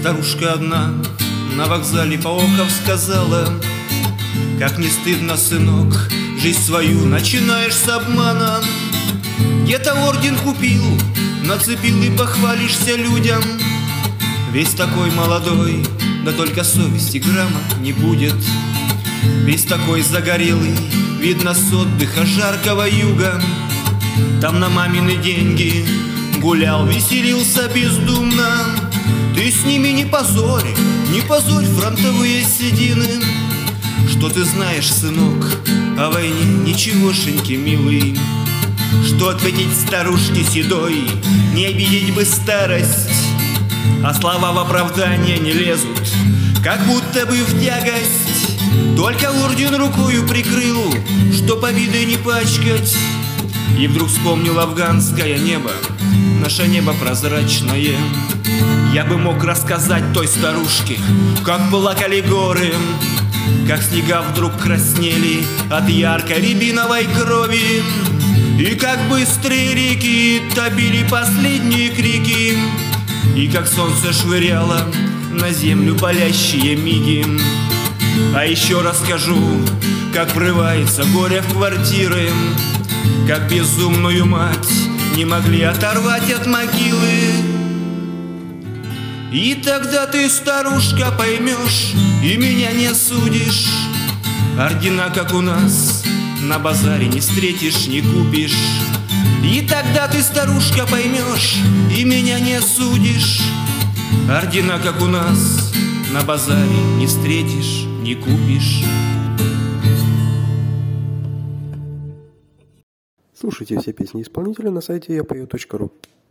Старушка одна на вокзале поохов сказала: как не стыдно, сынок, жизнь свою начинаешь с обмана. Где-то орден купил, нацепил и похвалишься людям. Весь такой молодой, да только совести грамма не будет. Весь такой загорелый, видно с отдыха жаркого юга. Там на мамины деньги гулял, веселился бездумно. Ты с ними не позорь фронтовые седины. Что ты знаешь, сынок, о войне, ничегошеньки, милый? Что ответить старушке седой, не обидеть бы старость? А слова в оправдание не лезут, как будто бы в тягость. Только орден рукою прикрыл, чтоб обиды не пачкать. И вдруг вспомнил афганское небо, наше небо прозрачное. Я бы мог рассказать той старушке, как плакали горы, как снега вдруг краснели от яркой рябиновой крови, и как быстрые реки топили последние крики, и как солнце швыряло на землю палящие миги. А еще расскажу, как врывается горе в квартиры, как безумную мать не могли оторвать от могилы. И тогда ты, старушка, поймешь и меня не осудишь. Ордена, как у нас, на базаре не встретишь, не купишь. И тогда ты, старушка, поймешь и меня не осудишь. Ордена, как у нас, на базаре не встретишь, не купишь. Слушайте все песни исполнителя на сайте yapeo.ru.